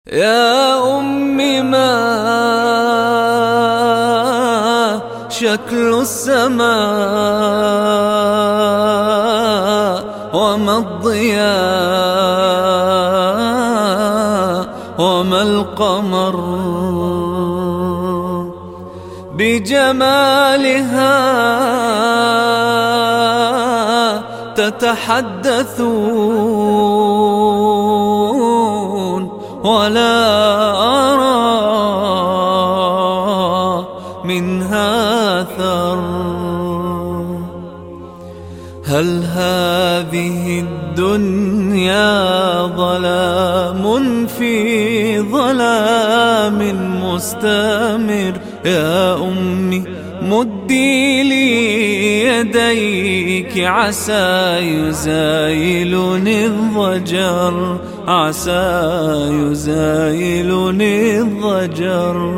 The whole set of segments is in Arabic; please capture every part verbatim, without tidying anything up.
يا أمي ما شكل السماء وما الضياء وما القمر بجمالها تتحدثون ولا أرى منها أثر. هل هذه الدنيا ظلام في ظلام مستمر؟ يا أمي مدي لي يديك عسى يزايلني الضجر، عسى يزايلني الضجر.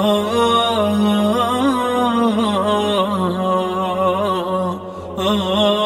Oh